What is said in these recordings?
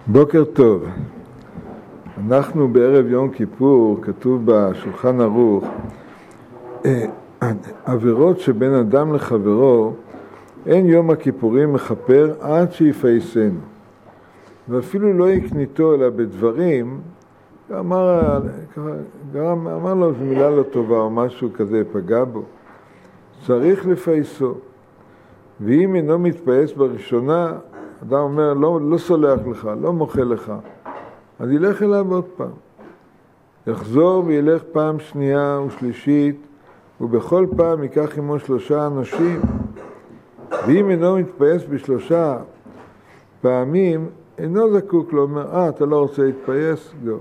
בוקר טוב. אנחנו בערב יום כיפור, כתוב בשולחן ערוך, עבירות שבין אדם לחברו, אין יום הכיפורים מכפר עד שיפייסנו. ואפילו לא יקניתו אלא בדברים, אמר לו מילה לא טובה או משהו כזה, פגע בו. צריך לפייסו. ואם אינו מתפייס בראשונה, אדם אומר, לא סולח לך, לא מוחה לך. אז ילך אליו עוד פעם. יחזור וילך פעם שנייה ושלישית, ובכל פעם ייקח עמו 3 אנשים. ואם אינו מתפייס ב3 פעמים, אינו זקוק לו, אומר, אתה לא רוצה להתפייס? לא.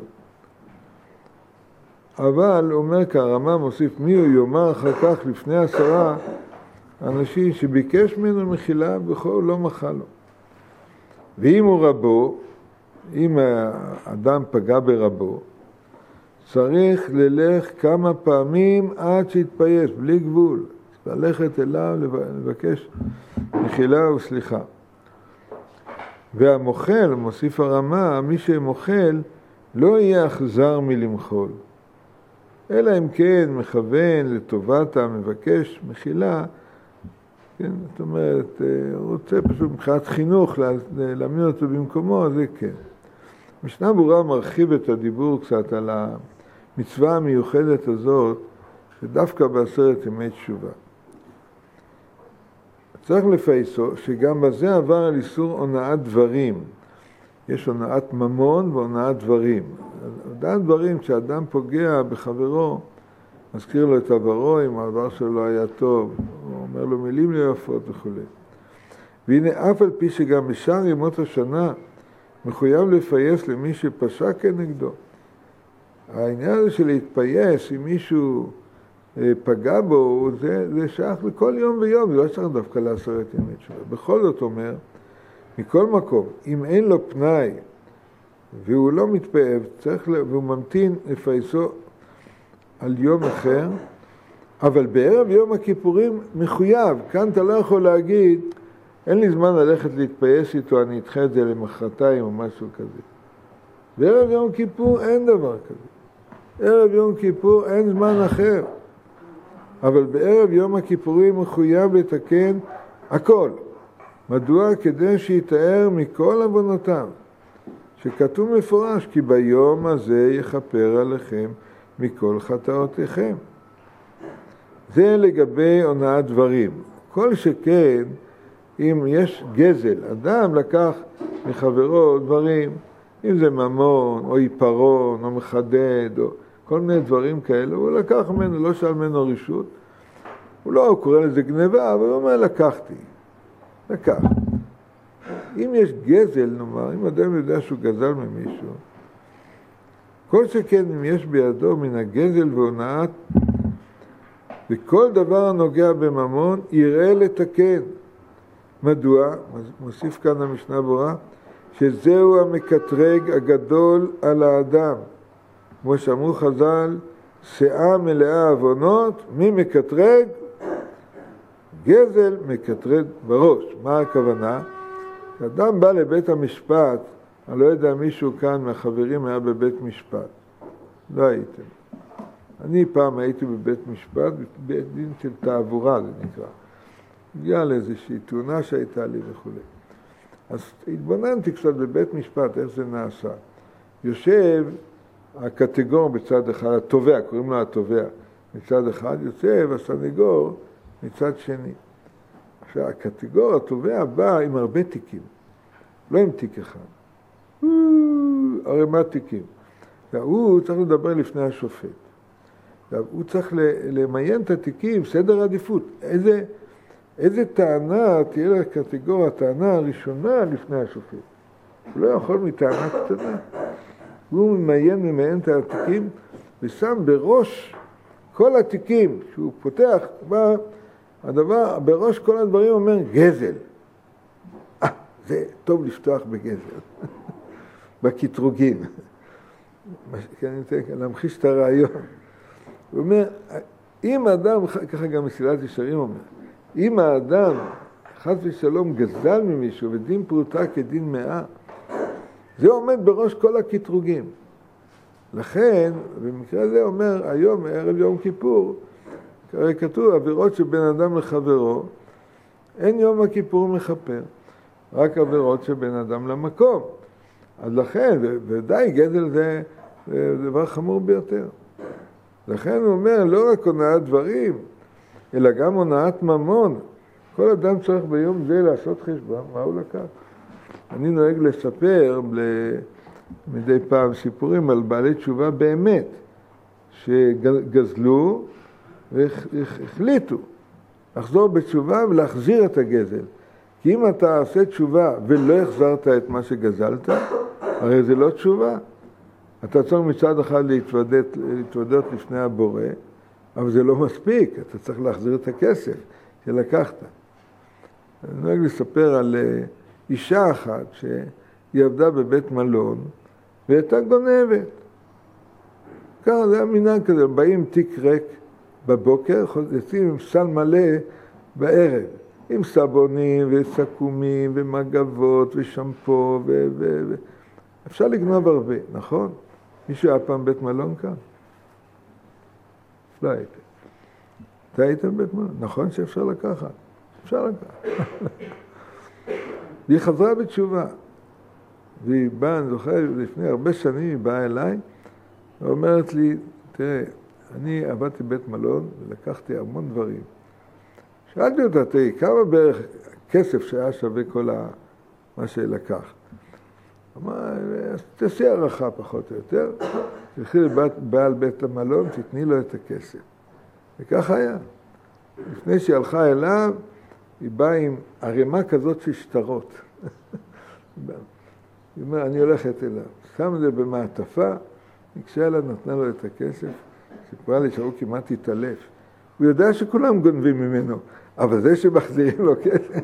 אבל, אומר כרמה, מוסיף, מי הוא יאמר אחר כך לפני 10 אנשים שביקש ממנו מחילה בכל לא מחה לו. ואם הוא רבו, אם האדם פגע ברבו, צריך ללך כמה פעמים עד שיתפייס, בלי גבול. ללכת אליו, לבקש מחילה וסליחה. והמוחל, מוסיף הרמה, מי שמוחל לא יהיה אכזר מלמחול. אלא אם כן מכוון לטובת המבקש מחילה, כן, זאת אומרת, הוא רוצה פשוט מבחינת חינוך להעמיד אותו במקומו, זה כן. משנה ברורה מרחיב את הדיבור קצת על המצווה המיוחדת הזאת, שדווקא ב10 ימי תשובה. צריך לפייסו שגם בזה עבר על איסור הונאת דברים. יש הונאת ממון והונאת דברים. הונאת דברים, כשאדם פוגע בחברו, מזכיר לו את עברו, אם העבר שלו לא היה טוב, הוא אומר לו מילים לא יפות וכו'. והנה אף על פי שגם בשאר ימות השנה מחויב לפייס למי שפשע כנגדו. העניין הזה של להתפייס אם מישהו פגע בו, זה שייך לכל יום ויום, זה לא צריך דווקא ל10 ימי תשובה. בכל זאת אומר, מכל מקום, אם אין לו פנאי והוא לא מתפעב, והוא ממתין לפייסו על יום אחר, אבל בערב יום הכיפורים מחויב. כאן אתה לא יכול להגיד, אין לי זמן ללכת להתפייס איתו, אני אדחה את זה למחרתיים או משהו כזה. בערב יום כיפור אין דבר כזה. ערב יום כיפור אין זמן אחר. אבל בערב יום הכיפורים מחויב לתקן הכל. מדוע? כדי שיתאר מכל עוונותיו. שכתוב מפורש, כי ביום הזה יכפר עליכם מכל חטאותיכם. זה לגבי הונאת דברים. כל שכן, אם יש גזל, אדם לקח מחברו דברים, אם זה ממון, או עיפרון, או מחדד, או כל מיני דברים כאלה, הוא לקח ממנו, לא שאל ממנו רשות, הוא קורא לזה גניבה, אבל הוא אומר, לקחתי. לקח. אם יש גזל, נאמר, אם אדם יודע שהוא גזל ממישהו, כל שכן אם יש בידו מן הגזל והונאת, וכל דבר הנוגע בממון יראה לתקן. מדוע? מוסיף כאן המשנה ברורה, שזהו המקטרג הגדול על האדם. כמו שאמרו חז"ל, שאה מלאה עוונות, מי מקטרג? גזל מקטרג בראש. מה הכוונה? אדם בא לבית המשפט, אני לא יודע, מישהו כאן מהחברים היה בבית משפט. לא הייתם. אני פעם הייתי בבית משפט, בבית דין של תעבורה, זה נקרא. הגיעה לאיזושהי תאונה שהייתה לי וכו'. אז התבוננתי קצת בבית משפט, איך זה נעשה. יושב הקטגור בצד אחד, התובע, קוראים לו התובע, מצד אחד, יושב הסנגור מצד שני. עכשיו, הקטגור, התובע, בא עם הרבה תיקים. לא עם תיק אחד. ערימת תיקים. והוא צריך לדבר לפני השופט. הוא צריך למיין את התיקים, סדר עדיפות. איזה טענה תהיה לקטגור, הטענה הראשונה לפני השופט. הוא לא יכול מטענה קטנה. הוא ממיין את התיקים, ושם בראש כל התיקים, שהוא פותח, הדבר, בראש כל הדברים אומר גזל. זה טוב לפתוח בגזל. בקטרוגים. להמחיש את הרעיון. הוא אומר, אם האדם, ככה גם מסילת ישרים אומר, אם האדם, חס ושלום, גזל ממישהו, ודין פרוטה כדין 100, זה עומד בראש כל הקטרוגים. לכן, במקרה זה אומר, היום, ערב יום כיפור, הרי כתוב, עבירות שבין אדם לחברו, אין יום הכיפור מכפר, רק עבירות שבין אדם למקום. אז לכן, ודאי גזל זה דבר חמור ביותר. לכן הוא אומר, לא רק הונאת דברים, אלא גם הונאת ממון. כל אדם צריך ביום זה לעשות חשבון, מה הוא לקח? אני נוהג לספר מדי פעם סיפורים על בעלי תשובה באמת, שגזלו והחליטו לחזור בתשובה ולהחזיר את הגזל. כי אם אתה עושה תשובה ולא החזרת את מה שגזלת, הרי זה לא תשובה. אתה צריך מצד אחד להתוודות לפני הבורא, אבל זה לא מספיק, אתה צריך להחזיר את הכסף שלקחת. אני נוהג לספר על אישה אחת שהיא עבדה בבית מלון, והיא הייתה גונבת. ככה זה היה מנהג כזה, באים תיק ריק בבוקר, יוצאים עם סל מלא בערב, עם סבונים וסכומים ומגבות ושמפו אפשר לגנוב הרבה, נכון? מישהו היה פעם בית מלון כאן? לא היית. אתה היית בבית מלון? נכון שאפשר לקחת? אפשר לקחת. והיא חזרה בתשובה. והיא באה, אני זוכר, לפני הרבה שנים היא באה אליי, ואומרת לי, תראה, אני עבדתי בית מלון ולקחתי המון דברים. שאלתי אותה, תראי, כמה בערך כסף שהיה שווה כל מה שלקחת? אמרה, תעשי הערכה פחות או יותר, תלכי לבעל בית המלון, תתני לו את הכסף. וכך היה. לפני שהיא הלכה אליו, היא באה עם ערימה כזאת של שטרות. היא אומרת, אני הולכת אליו. שם את זה במעטפה, נקשה אליו, נתנה לו את הכסף, שכבר נשארו כמעט התעלף. הוא יודע שכולם גונבים ממנו, אבל זה שמחזירים לו כסף,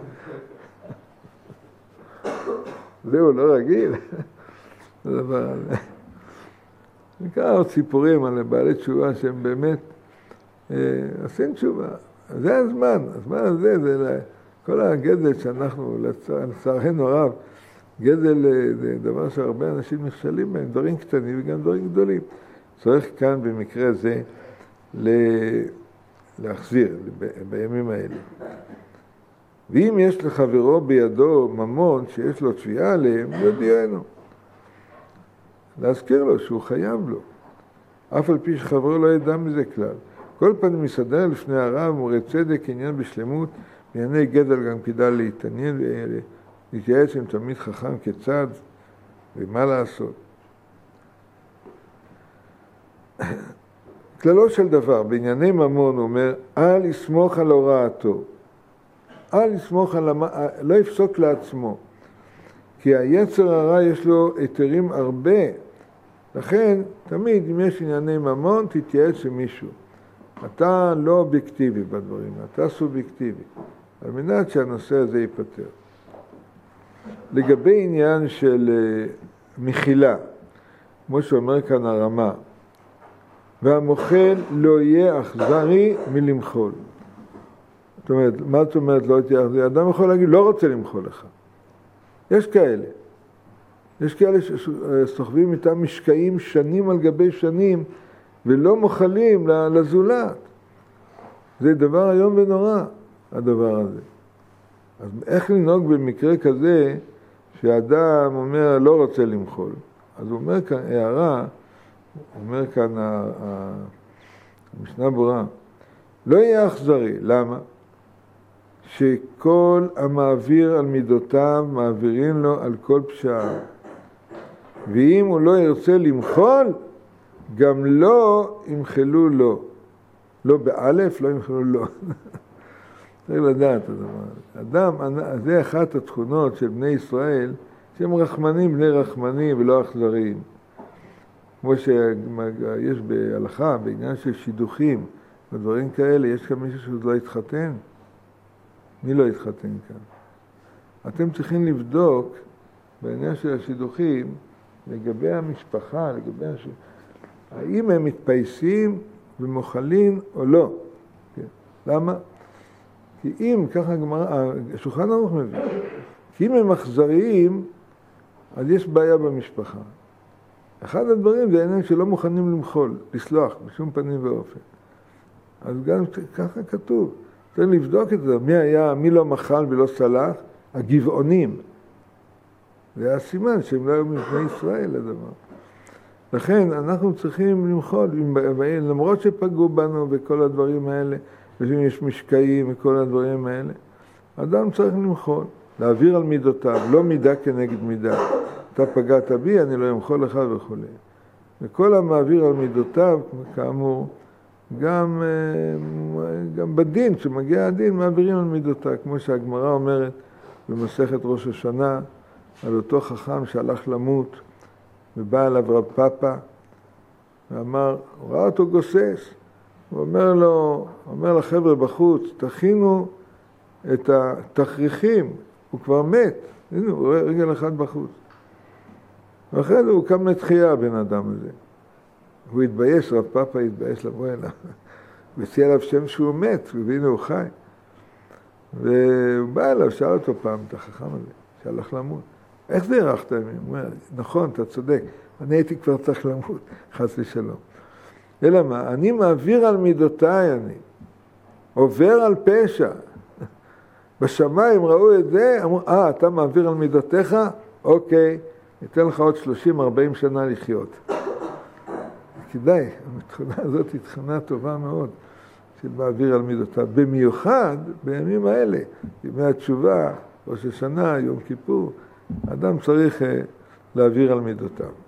זהו, לא רגיל. זה דבר הזה. וכמה עוד סיפורים על בעלי תשובה שהם באמת עושים תשובה. זה הזמן הזה, זה כל הגזל שאנחנו, לצערנו הרב, גזל זה דבר שהרבה אנשים נכשלים בהם, דברים קטנים וגם דברים גדולים. צריך כאן במקרה זה להחזיר בימים האלה. ואם יש לחברו בידו ממון שיש לו תביעה עליהם, יודיענו. להזכיר לו שהוא חייב לו. אף על פי שחברו לא ידע מזה כלל. כל פעם מסדר לפני הרב, מורה צדק, עניין בשלמות, בענייני גזל גם כדאי להתעניין ולהתייעץ עם תלמיד חכם כיצד ומה לעשות. כללו של דבר, בענייני ממון הוא אומר, אל יסמוך על הוראתו. אל יסמוך על לא יפסוק לעצמו. כי היצר הרע יש לו היתרים הרבה. לכן, תמיד אם יש ענייני ממון, תתייעץ עם מישהו. אתה לא אובייקטיבי בדברים, אתה סובייקטיבי. על מנת שהנושא הזה ייפטר. לגבי עניין של מחילה, כמו שאומר כאן הרמה, והמוכל לא יהיה אכזרי מלמחול. זאת אומרת, מה זאת אומרת לא תהיה אכזרי? אדם יכול להגיד, לא רוצה למחול לך. יש כאלה. יש כאלה שסוחבים איתם משקעים שנים על גבי שנים, ולא מוחלים לזולת. זה דבר איום ונורא, הדבר הזה. אז איך לנהוג במקרה כזה, שאדם אומר, לא רוצה למחול? אז הוא אומר כאן, הערה, הוא אומר כאן, המשנה ברורה, לא יהיה אכזרי. למה? שכל המעביר על מידותיו, מעבירים לו על כל פשעיו. ואם הוא לא ירצה למחול, גם לא ימחלו לו. לא באלף, לא ימחלו לו. צריך לדעת את הדבר. אדם, זה אחת התכונות של בני ישראל, שהם רחמנים, בני רחמנים ולא אכזריים. כמו שיש בהלכה, בעניין של שידוכים, ודברים כאלה, יש כאן מישהו שעוד לא התחתן? מי לא התחתן כאן? אתם צריכים לבדוק בעניין של השידוכים, לגבי המשפחה, לגבי האם הם מתפייסים ומוחלים או לא. כן. למה? כי אם, ככה השולחן ערוך מביא, כי אם הם אכזריים, אז יש בעיה במשפחה. אחד הדברים זה העניין שלא מוכנים למחול, לסלוח, בשום פנים ואופן. אז גם ככה כתוב. צריך לבדוק את זה. מי לא מחל ולא סלח? הגבעונים. זה היה סימן שהם לא היו מבני ישראל הדבר. לכן אנחנו צריכים למחול, למרות שפגעו בנו וכל הדברים האלה, ויש משקעים וכל הדברים האלה, אדם צריך למחול, להעביר על מידותיו, לא מידה כנגד מידה. אתה פגעת בי, אני לא אמחול לך וכו'. וכל המעביר על מידותיו, כאמור, גם בדין, כשמגיע הדין, מעבירים על מידותיו, כמו שהגמרא אומרת במסכת ראש השנה, על אותו חכם שהלך למות, ובא אליו רב פאפה, ואמר, הוא ראה אותו גוסס, הוא אומר לחבר'ה בחוץ, תכינו את התכריכים, הוא כבר מת, הנה, הוא רואה רגל אחד בחוץ. ואחרי זה הוא קם לתחייה, הבן אדם הזה. הוא התבייש, רב פאפה התבייש לבוא אליו, וציע עליו שם שהוא מת, והנה הוא חי. והוא בא אליו, שאל אותו פעם, את החכם הזה, שהלך למות. איך זה ערכת ימים? הוא אומר, נכון, אתה צודק, אני הייתי כבר צריך למות, חס ושלום. אלא מה? אני מעביר על מידותיי, אני עובר על פשע. בשמיים ראו את זה, אמרו, אתה מעביר על מידותיך? אוקיי, ניתן לך עוד 30-40 שנה לחיות. כדאי, התכונה הזאת היא תכונה טובה מאוד, של מעביר על מידותיו. במיוחד בימים האלה, ימי התשובה, ראש השנה, יום כיפור, אדם צריך להעביר על מידותיו.